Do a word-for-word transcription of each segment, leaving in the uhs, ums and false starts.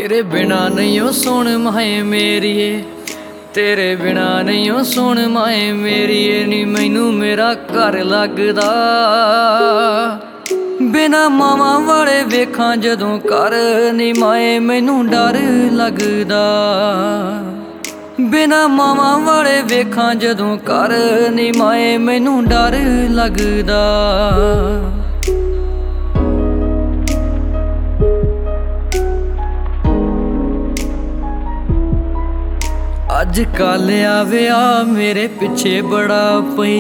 तेरे बिना नहीं हो सुन माए मेरिए, तेरे बिना नहीं हो सुन माए मेरिए, नी मैनू मेरा घर लगदा। बिना मावा वाले वेखां जदों घर नी माए मैनू डर लगदा। बिना मावा वाले वेखां जदों घर नी माए मैनू डर लगदा। अज कल आविया मेरे पिछे बड़ा पई,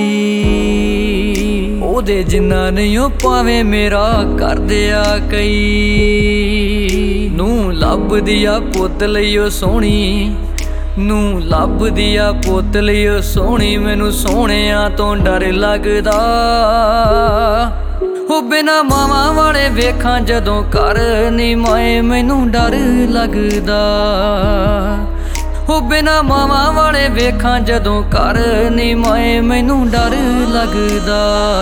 ओदे जिन्ना नहीं ओ पावे मेरा कर दिया कई। नू लभ दिया पुत लईओ सोहनी, नू लभ दिया पुत लईओ सोहनी, मैनू सोहणिया तो डर लगदा। हो बिना मावा वाले वेखां जदों घर नी माए मैनू डर लगदा। हो बिना मावा वाले वेखां जदों घर नी माए मैनू डर लगदा।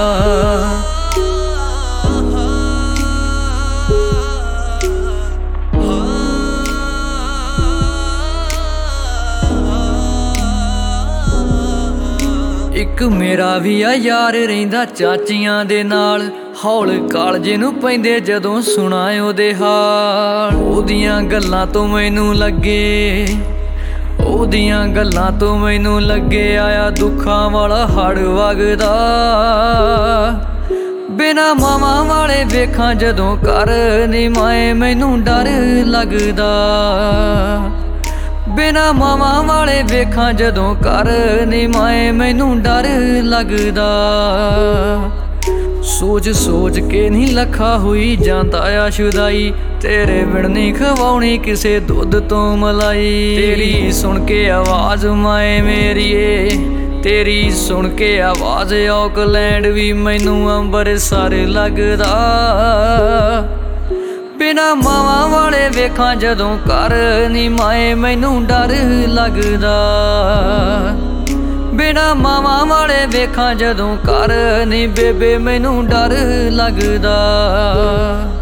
इक मेरा भी आ यार रहिंदा चाचियां दे नाल, हौल कालजे नूं पैंदे जदों सुना ओदे हाल। ओदियां गल्लां तो मैनू लगे, ओदियां गल्लां तो मैनू लगे आया दुखां वाला हड़ वगदा। बिना मावा वाले वेखां जदों घर नी माए मैनू डर लगदा। बिना मावा वाले वेखां जदों घर नी माए मैनू डर लगदा। सोच सोच के नहीं लखा हुई जांदा आ शुदाई, तेरे बिन नहीं खवाउणी किसे दुध तो मलाई। तेरी सुन के आवाज माए मेरिए, तेरी सुन के आवाज ऑकलैंड भी मैनू अंबरसर लगदा। बिना मावा वाले वेखां जदों घर नी माए मैनू डर लगदा। बिना मावा वाले वेखां जदों घर नी बेबे मैनू डर लगदा।